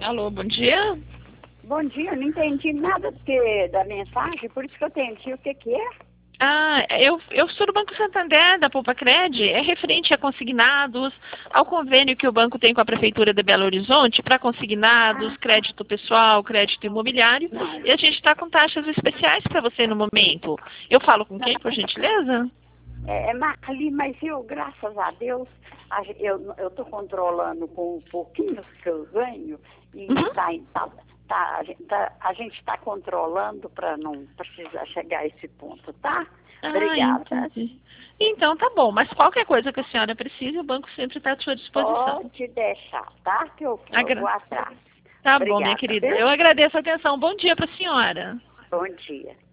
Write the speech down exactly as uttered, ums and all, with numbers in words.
Alô, bom dia. Bom dia, eu não entendi nada que, da mensagem, por isso que eu entendi o que que é. Ah, eu, eu sou do Banco Santander, da Poupa Cred, é referente a consignados, ao convênio que o banco tem com a Prefeitura de Belo Horizonte para consignados, Ah, crédito pessoal, crédito imobiliário, não, e a gente está com taxas especiais para você no momento. Eu falo com não. quem, por gentileza? É, é Marli, mas eu, graças a Deus, a ge- eu estou controlando com o pouquinho que eu ganho e Uhum. tá, tá, tá, a gente tá, a gente está controlando para não precisar chegar a esse ponto, tá? Ah, Obrigada. entendi. Então tá bom, mas qualquer coisa que a senhora precise, o banco sempre está à sua disposição. Pode deixar, tá? Que eu, eu Agra- vou atrás. Tá bom, minha Obrigada, querida. viu? Eu agradeço a atenção. Bom dia para a senhora. Bom dia.